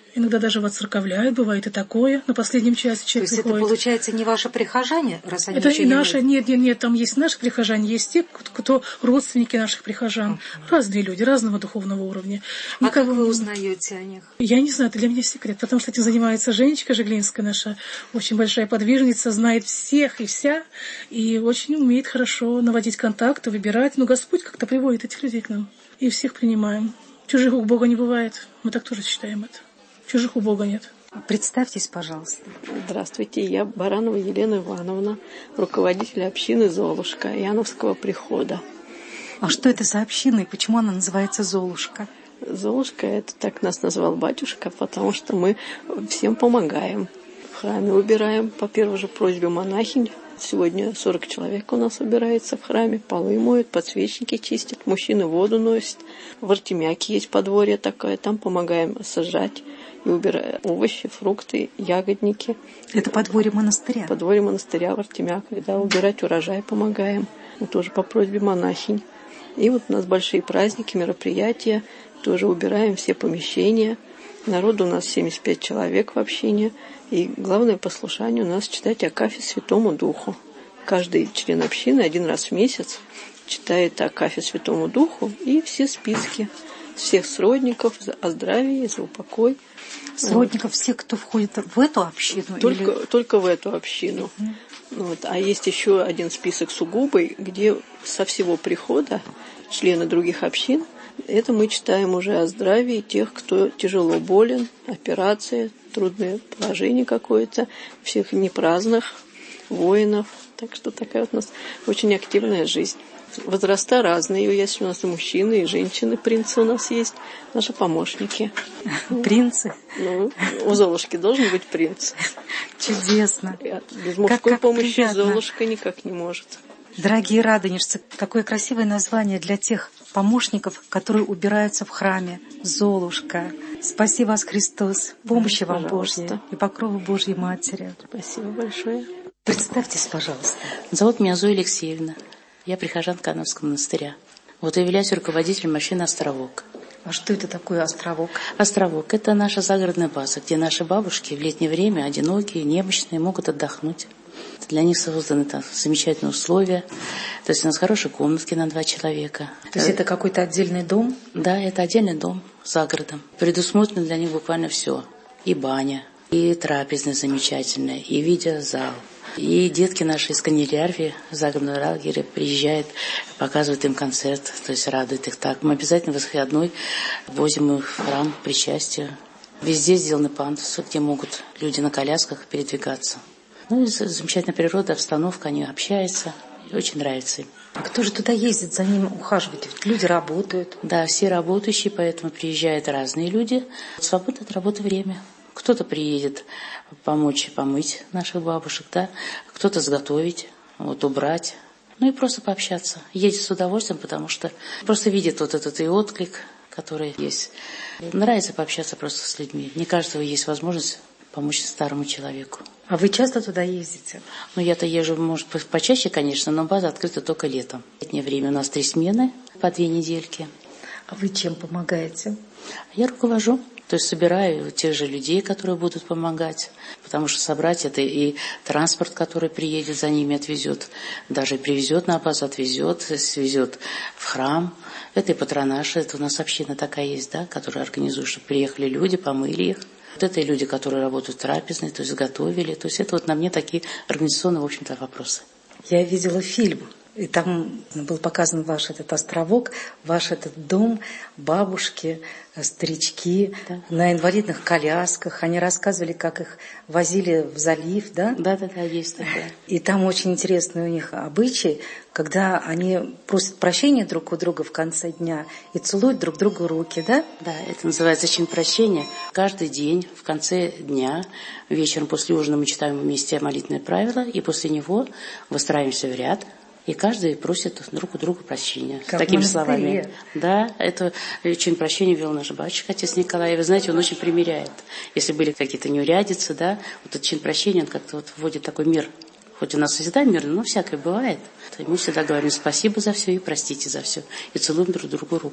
Иногда даже воцерковляют, бывает и такое. На последнем часе человек приходит. То есть это, получается, не ваши прихожане, раз они Это еще и не наши, нет, там есть наши прихожане, есть те, кто родственники наших прихожан. Разные люди, разного духовного уровня. А как вы узнаете о них? Я не знаю, это для меня секрет, потому что этим занимается Женечка Жиглинская, наша очень большая подвижница, знает всех и вся, и очень умеет хорошо наводить контакты, выбирать. Но Господь как-то приводит этих людей к нам, и всех принимаем. Чужих у Бога не бывает, мы так тоже считаем это. Чужих у Бога нет. Представьтесь, пожалуйста. Здравствуйте, я Баранова Елена Ивановна, руководитель общины «Золушка» Иоанновского прихода. А что это за община и почему она называется «Золушка»? «Золушка» — это так нас назвал батюшка, потому что мы всем помогаем. В храме убираем по первой же просьбе монахинь. Сегодня 40 человек у нас убирается в храме, полы моют, подсвечники чистят, мужчины воду носят. В Артемяке есть подворье такое, там помогаем сажать и убираем овощи, фрукты, ягодники. Это подворье монастыря? Подворье монастыря в Артемяке, когда убирать урожай помогаем. Мы тоже по просьбе монахинь. И вот у нас большие праздники, мероприятия, тоже убираем все помещения. Народу у нас 75 человек в общине. И главное послушание у нас читать Акафист Святому Духу. Каждый член общины один раз в месяц читает Акафист Святому Духу и все списки всех сродников о здравии, за упокой. Сродников всех, кто входит в эту общину? Только в эту общину. Вот. А есть еще один список сугубый, где со всего прихода члены других общин, это мы читаем уже о здравии тех, кто тяжело болен, операция, трудное положение какое-то, всех непраздных воинов. Так что такая вот у нас очень активная жизнь. Возраста разные. Есть у нас и мужчины, и женщины. Принцы у нас есть. Наши помощники. Принцы? Ну, у Золушки должен быть принц. Чудесно. Без мужской помощи Золушка никак не может. Дорогие радонежцы, какое красивое название для тех помощников, которые убираются в храме. Золушка. Спаси вас, Христос. Помощи вам Божьей и покрову Божьей Матери. Спасибо большое. Представьтесь, пожалуйста. Зовут меня Зоя Алексеевна. Я прихожанка Иоанновского монастыря. Вот и являюсь руководителем общины «Островок». А что это такое «Островок»? «Островок» — это наша загородная база, где наши бабушки в летнее время, одинокие, немощные, могут отдохнуть. Для них созданы там замечательные условия. То есть у нас хорошие комнатки на 2 человека. То есть это какой-то отдельный дом? Да, это отдельный дом за городом. Предусмотрено для них буквально все. И баня, и трапезная замечательная, и видеозал. И детки наши из Канилярви, загородного лагеря, приезжают, показывают им концерт, то есть радуют их так. Мы обязательно в выходной возим их в храм причастия. Везде сделаны пандусы, где могут люди на колясках передвигаться. Ну и замечательная природа, обстановка, они общаются, и очень нравится им. А кто же туда ездит за ним ухаживать? Ведь люди работают. Да, все работающие, поэтому приезжают разные люди. Свободное от работы время. Кто-то приедет помочь помыть наших бабушек, да, кто-то сготовить, вот, убрать, ну и просто пообщаться. Едет с удовольствием, потому что просто видит вот этот и отклик, который есть. Нравится пообщаться просто с людьми. Не каждого есть возможность помочь старому человеку. А вы часто туда ездите? Ну, я-то езжу, может, почаще, конечно, но база открыта только летом. В летнее время у нас 3 смены по 2 недельки. А вы чем помогаете? Я руковожу. То есть собираю тех же людей, которые будут помогать, потому что собрать это и транспорт, который приедет за ними, отвезет, даже привезет на базу, отвезет, свезет в храм. Это и патронаж, это у нас община такая есть, да, которая организует, чтобы приехали люди, помыли их. Вот это и люди, которые работают трапезной, то есть готовили. То есть это вот на мне такие организационные, в общем-то, вопросы. Я видела фильм. И там был показан ваш этот островок, ваш этот дом, бабушки, старички, да, на инвалидных колясках. Они рассказывали, как их возили в залив, да? Да, есть такое. И там очень интересный у них обычай, когда они просят прощения друг у друга в конце дня и целуют друг другу руки, да? Да, это называется чин прощения. Каждый день в конце дня, вечером после ужина мы читаем вместе молитвенное правило, и после него выстраиваемся в ряд. И каждый просит друг у друга прощения. Как такими словами. Да, это чин прощения вел наш батюшка, отец Николай. И вы знаете, он очень примиряет. Если были какие-то неурядицы, да, вот этот чин прощения, он как-то вот вводит такой мир. Хоть у нас всегда мирно, но всякое бывает. То мы всегда говорим спасибо за все и простите за все. И целуем друг другу руку.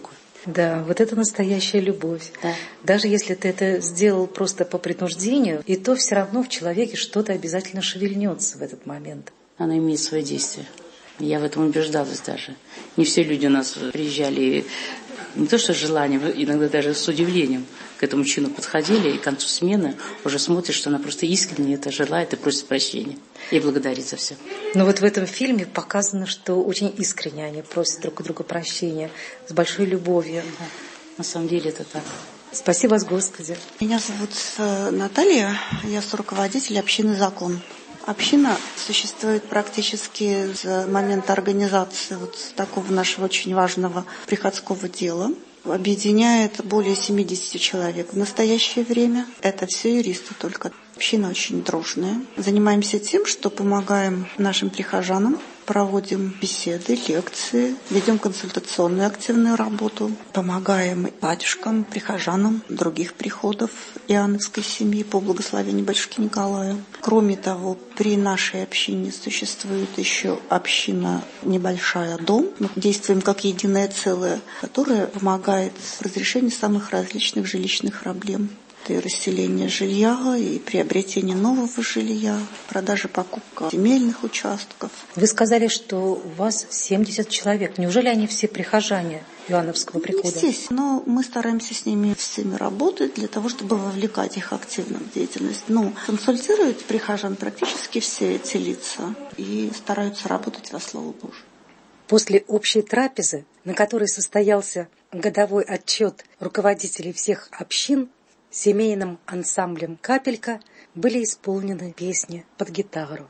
Да, вот это настоящая любовь. Да. Даже если ты это сделал просто по принуждению, и то все равно в человеке что-то обязательно шевельнется в этот момент. Она имеет свое действие. Я в этом убеждалась даже. Не все люди у нас приезжали, не то что с желанием, иногда даже с удивлением к этому чину подходили, и к концу смены уже смотришь, что она просто искренне это желает и просит прощения. И благодарит за все. Но вот в этом фильме показано, что очень искренне они просят друг у друга прощения, с большой любовью. Да. На самом деле это так. Спасибо вас, Господи. Меня зовут Наталья, я руководитель общины «Закон». Община существует практически с момента организации вот такого нашего очень важного приходского дела. Объединяет более 70 человек в настоящее время. Это все юристы только. Община очень дружная. Занимаемся тем, что помогаем нашим прихожанам, проводим беседы, лекции, ведем консультационную активную работу, помогаем батюшкам, прихожанам других приходов Иоанновской семьи по благословению батюшки Николая. Кроме того, при нашей общине существует еще община небольшая «Дом». Мы действуем как единое целое, которое помогает в разрешении самых различных жилищных проблем. И расселение жилья, и приобретение нового жилья, продажа, покупка земельных участков. Вы сказали, что у вас 70 человек. Неужели они все прихожане Иоанновского прихода? Естественно, но мы стараемся с ними всеми работать для того, чтобы вовлекать их активно в деятельность. Консультируют прихожан практически все эти лица и стараются работать во славу Божию. После общей трапезы, на которой состоялся годовой отчет руководителей всех общин, семейным ансамблем «Капелька» были исполнены песни под гитару.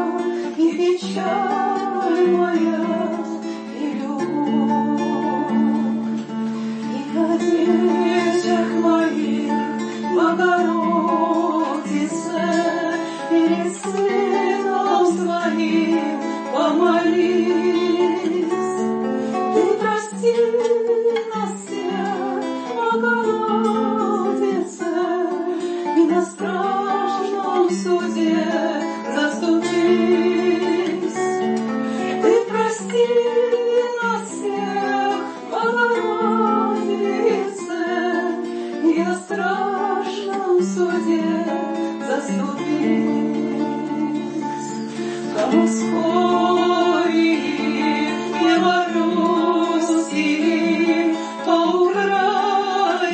Печаль моя и любовь.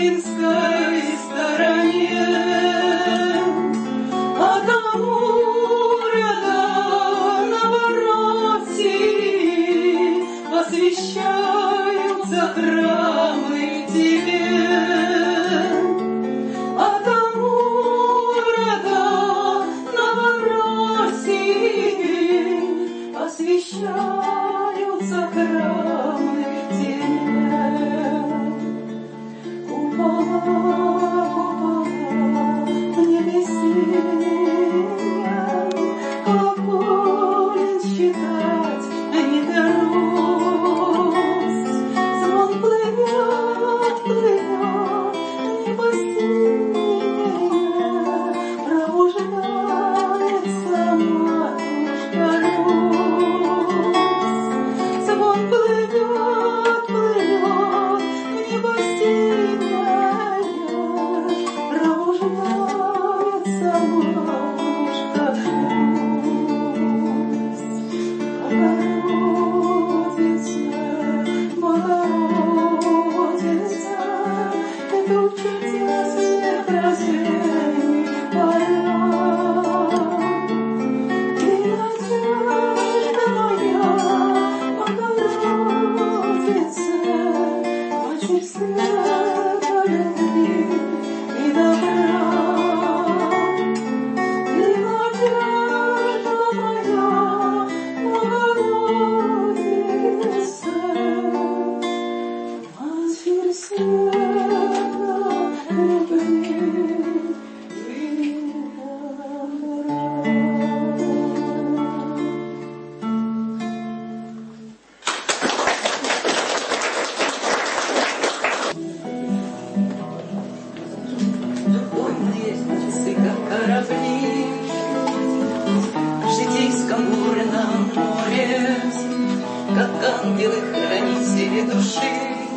Ленинской стороне, а тому рядом наоборот сирени освещаются храмы тебе, а тому рядом наоборот сирени освещаются храмы тебе. Купола в небесе, колоколен считать не берусь. Звон плывет, плывет, небо синее, пробуждается матушка Русь. Звон плывет, плывет, небо синее, пробуждается матушка Русь. Богородица, это чудесных рождений пора. Ты надежда моя, Богородица, очень света любви и добра. Ты надежда моя, Богородица, Матерь света любви и добра. Духовные часы, как корабли в житейском бурном море, как ангелы-хранители души,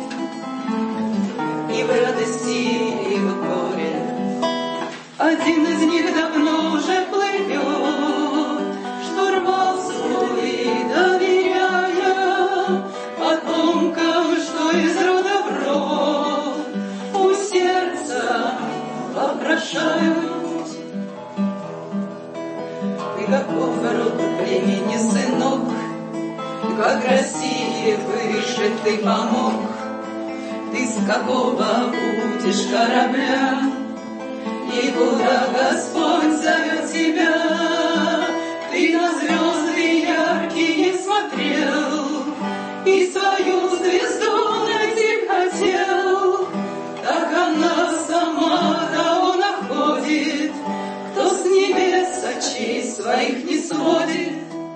и в радости, и в горе. Один из них давно уже плывет, штурвал свой доверяя потомкам, что из рода в род у сердца вопрошают. Ты каков род племени, сынок, как России выше ты помог. Ты с какого будешь корабля, и куда Господь зовет тебя? Ты на звезды яркие смотрел, и свою звезду найти хотел. Так она сама того находит, кто с небес очей своих не сводит.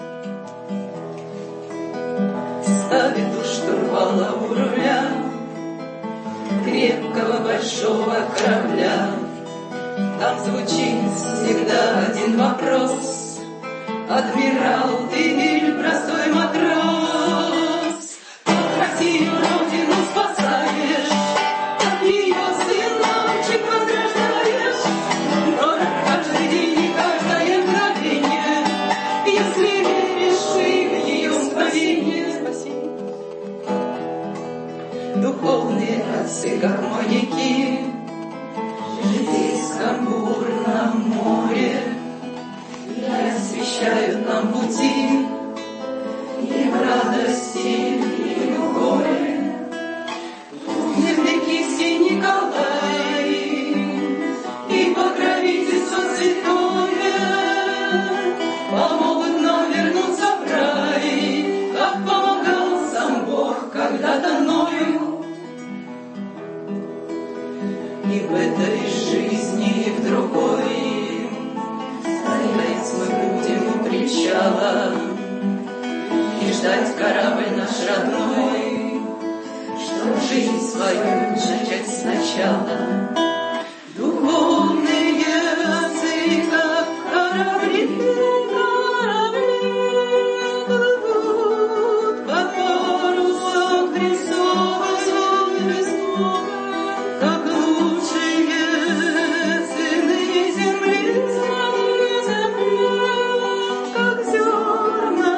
Ставит у штурвала у руля крепкого большого корабля. Там звучит всегда один вопрос: адмирал ты или простой матрос? Россию, родину спасаешь, от нее сыночек возрождаешь. Дорог каждый день и каждое мгновение, если веришь ты в ее спасение. Духовные отцы, как моряки в житейском бурном море, и освещают нам пути и в радости, и в горе. Великий Николай и покровительство святое помогут нам вернуться в рай, как помогал сам Бог когда-то мною. И в этой жизни, и в другой стоять мы будем у причала и ждать корабль наш родной, чтоб жизнь свою начать сначала. Духовные отцы, как корабли, плывут под парусом Христовым, как лучшие сыны земли, как зерна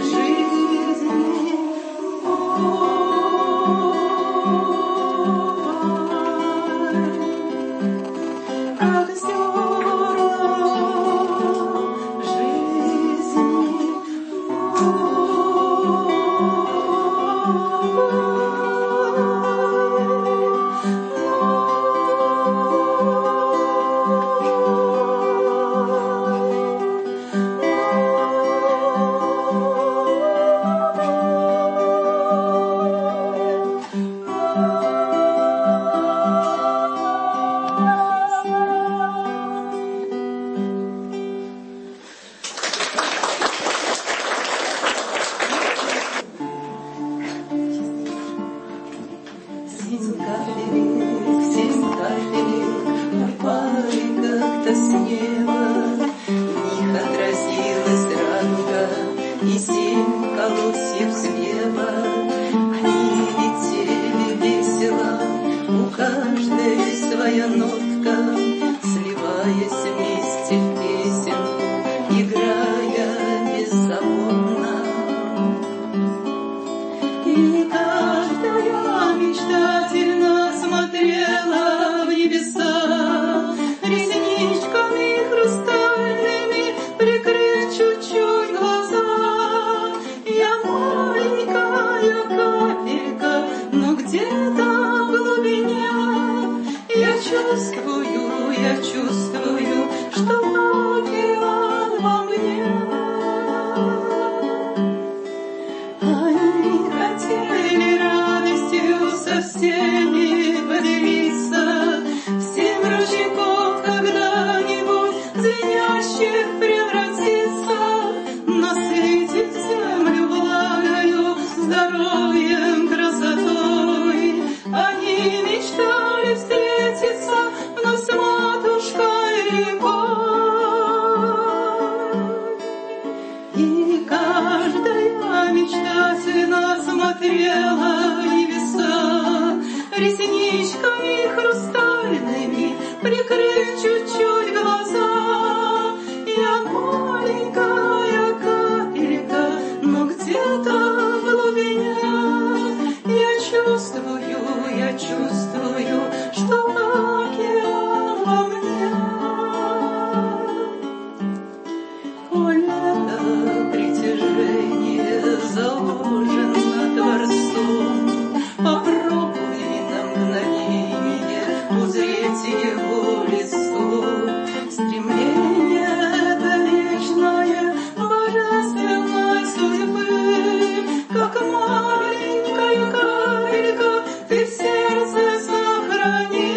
жизни. семь капелек упали как-то с неба. В них отразилась радуга и 7 колосьев хлеба. Они летели весело, у каждой своя нотка, сливаясь вместе в песенку, играя беззаботно. И каждая мечтательно смотрела в небеса, ресничками хрустальными прикрыв чуть-чуть глаза. Я маленькая капелька, но где-то в глубине я чувствую, что океан во мне. Они хотели радостью со всеми поделиться, 7 ручейков когда-нибудь звенящих превратиться, насытить землю благою, здоровьем, красотой. Они мечтали встретиться вновь с матушкой рекой. И каждая мечтательно смотрела в небеса, ресничками хрустальными прикрыв чуть-чуть глаза. Я маленькая капелька, но где-то в глубине я чувствую, что океан во мне. Коль это притяжение заложено Творцом, попробуй на мгновение узреть его лицо. Стремление это вечное, божественной судьбы, как маленькая капелька ты в сердце сохрани.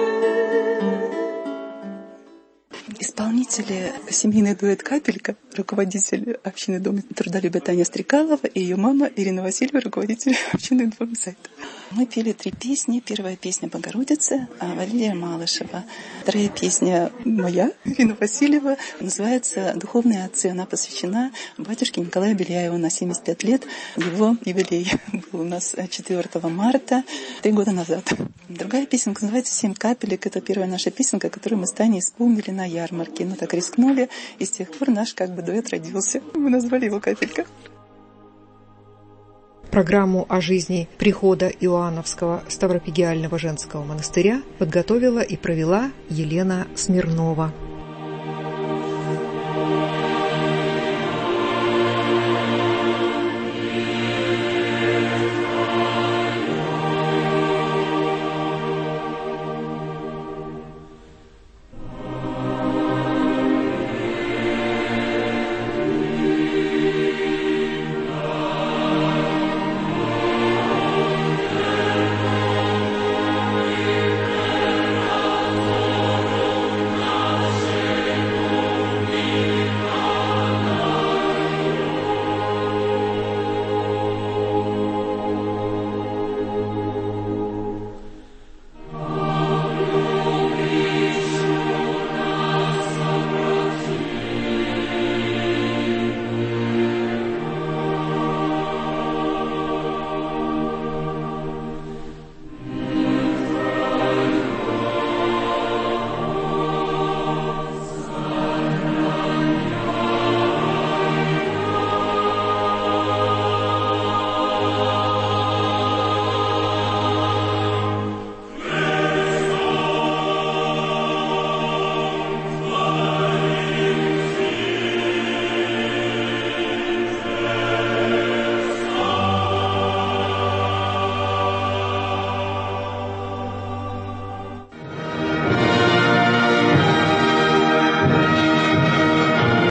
Исполнители семейный дуэт «Капелька», руководитель общины Дома трудолюбия Таня Стрекалова и ее мама Ирина Васильева, руководитель общины «Информсайт». Мы пели 3 песни. Первая песня «Богородица» Валерия Малышева. Вторая песня моя, Ирина Васильева, называется «Духовные отцы». Она посвящена батюшке Николаю Беляеву на 75 лет. Его юбилей был у нас 4 марта, 3 года назад. Другая песенка называется «7 капелек». Это первая наша песенка, которую мы с Таней исполнили на ярмарке. Мы так рискнули, и с тех пор наш дуэт родился. Мы назвали его «Капелька». Программу о жизни прихода Иоанновского Ставропигиального женского монастыря подготовила и провела Елена Смирнова.